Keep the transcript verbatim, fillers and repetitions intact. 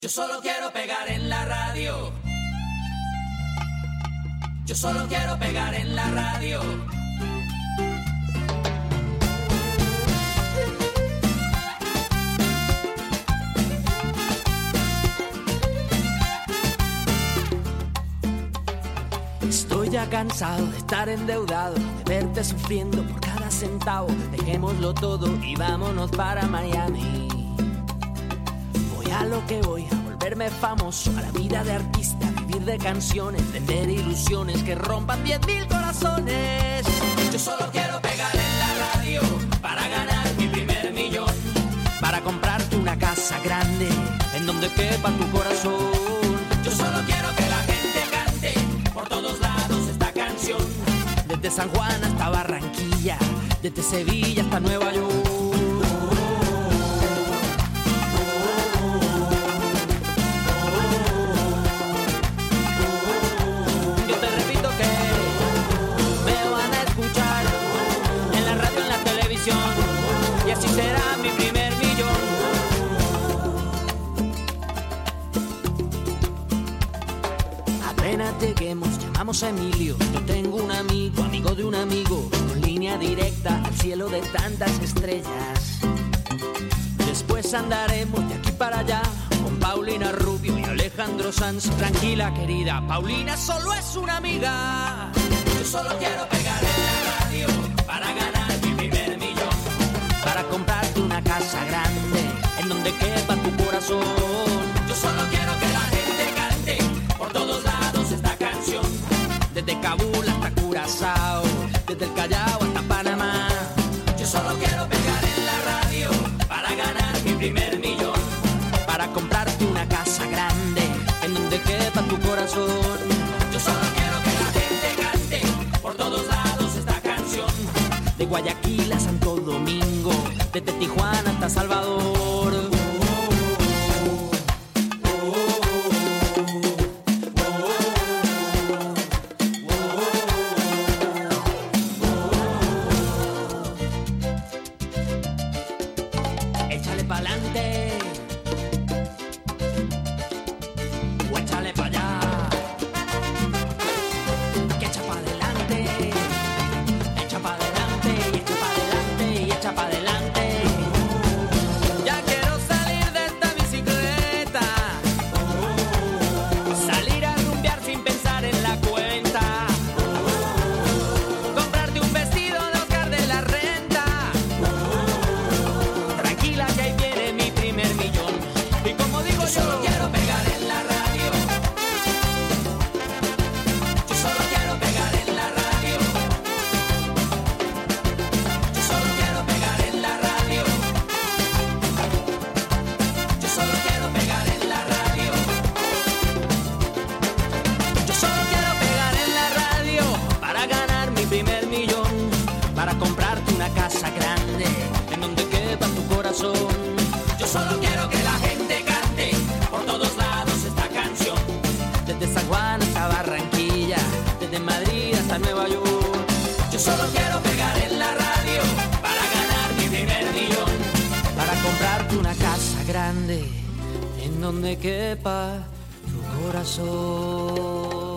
Yo solo quiero pegar en la radio. Yo solo quiero pegar en la radio. Estoy ya cansado de estar endeudado, de verte sufriendo por cada centavo. Dejémoslo todo y vámonos para Miami. Voy a lo que voy, a volverme famoso, a la vida de artista, vivir de canciones, vender ilusiones que rompan diez mil corazones. Yo solo quiero pegar en la radio para ganar mi primer millón, para comprarte una casa grande en donde quepa tu corazón. Yo solo quiero que la gente cante por todos lados esta canción, desde San Juan hasta Barranquilla, desde Sevilla hasta Nueva York. Y así será mi primer millón. Apenas lleguemos, llamamos a Emilio. Yo tengo un amigo, amigo de un amigo, con línea directa al cielo de tantas estrellas. Después andaremos de aquí para allá con Paulina Rubio y Alejandro Sanz. Tranquila, querida, Paulina solo es una amiga. Yo solo quiero pegar en la radio para ganar mi primer millón, para comprarte una casa grande en donde quepa tu corazón. Yo solo quiero que la gente cante por todos lados esta canción, desde Kabul hasta Curazao, desde el Callao hasta Panamá. Yo solo quiero pegar en la radio para ganar mi primer millón, para comprarte una casa grande en donde quepa tu corazón. Yo solo quiero que la gente cante por todos lados esta canción, de Guayaquil a Santo Domingo, desde Tijuana hasta Salvador. Échale pa'lante o échale pa' allá, que echa pa' adelante, echa pa' adelante y echa pa' adelante y echa pa' adelante. Ya quiero salir de esta bicicleta, salir a rumbear sin pensar en la cuenta, comprarte un vestido de Oscar de la Renta. Tranquila que ahí viene mi primer millón. Y como digo yo solo yo, quiero pegar en la radio. Yo solo quiero pegar en la radio. Yo solo quiero pegar en la radio. Yo solo quiero pegar en la radio. yo solo quiero pegar en la radio para ganar mi primer millón, para comprarte una casa grande en donde quepa tu corazón. Yo solo quiero que la gente cante por todos lados esta canción, Desde San Juan hasta Barranquilla, desde Madrid hasta Nueva York. yo solo quiero pegar en la radio para ganar mi primer millón, para comprarte una casa grande en donde quepa tu corazón.